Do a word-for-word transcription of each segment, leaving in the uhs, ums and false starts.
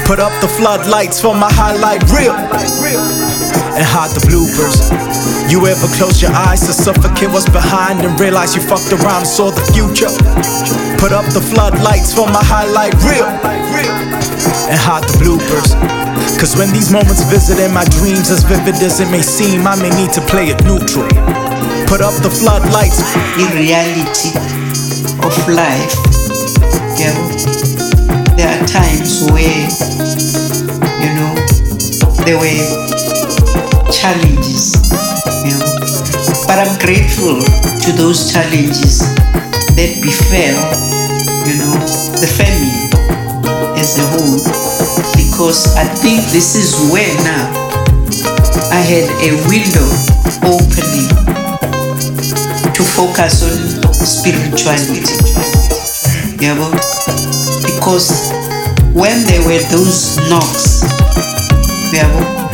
Put up the floodlights for my highlight reel and hide the bloopers. You ever close your eyes to suffocate what's behind and realize you fucked around and saw the future? Put up the floodlights for my highlight reel and hide the bloopers. Cause when these moments visit in my dreams, as vivid as it may seem, I may need to play it neutral. Put up the floodlights. The reality of life, yeah. There are times where, you know, there were challenges, you know. But I'm grateful to those challenges that befell, you know, the family as a whole, because I think this is where now I had a window opening to focus on spirituality, yeah, because when there were those knocks, yeah,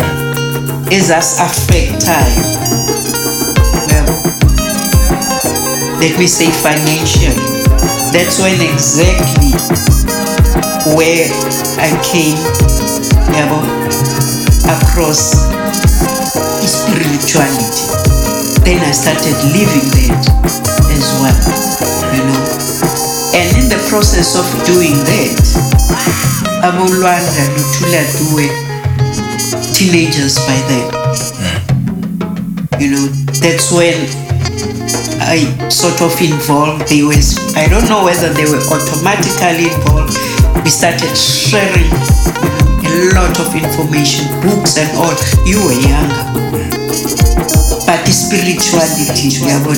is us affect time, yeah, let me say financially. That's when exactly where I came, yeah, across spirituality. Then I started living that as well, you know. And in the process of doing that, Abulwanda Lutula were teenagers by then. You know, that's when I sort of involved. They were, I don't know whether they were automatically involved. We started sharing a lot of information, books and all. You were younger. But the spirituality,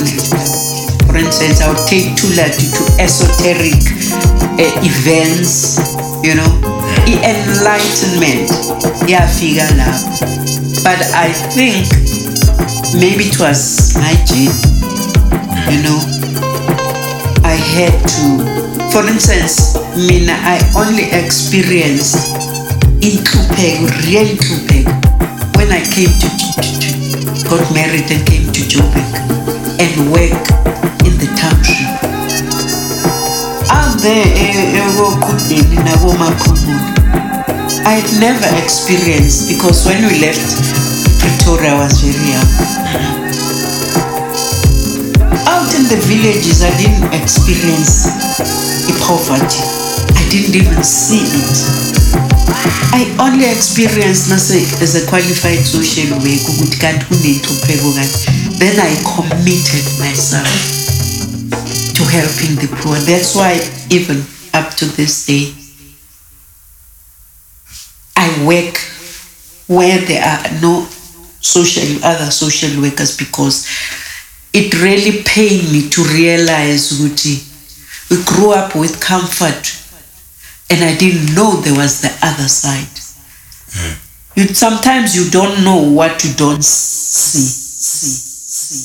for instance, I would take Tulatu to esoteric uh, events, you know, the enlightenment, yeah, figure love. But I think maybe it was my gene, you know. I had to, for instance, Mina, I only experienced in Klupeg, real Klupeg, when I came to, to, to got married and came to Joburg and work in the township. Out there, I had never experienced, because when we left Pretoria, I was very young. Out in the villages, I didn't experience the poverty. I didn't even see it. I only experienced as a qualified social worker. Then I committed myself to helping the poor. That's why even up to this day, I work where there are no social other social workers, because it really pained me to realize Guti, we grew up with comfort, and I didn't know there was the other side. Mm. You, sometimes you don't know what you don't see. see.